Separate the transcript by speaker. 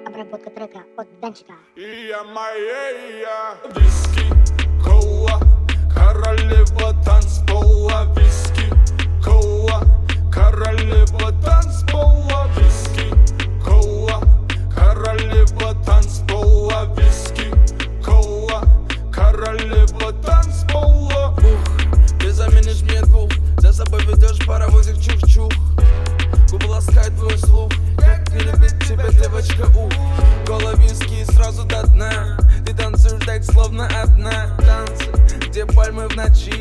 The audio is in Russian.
Speaker 1: Обработка трека от Данчика.
Speaker 2: Виски, кола, королева танцпола. Виски, кола, королева танцпола. Виски, кола, королева танцпола. Виски, кола, королева танцпола.
Speaker 3: Ты заменишь мне двух, за собой ведешь паровозик чух-чух. Губы ласкают твой слух, как не любит тебя девочка, кола, виски сразу до дна. Ты танцуешь так, словно одна. Танцы, где пальмы в ночи,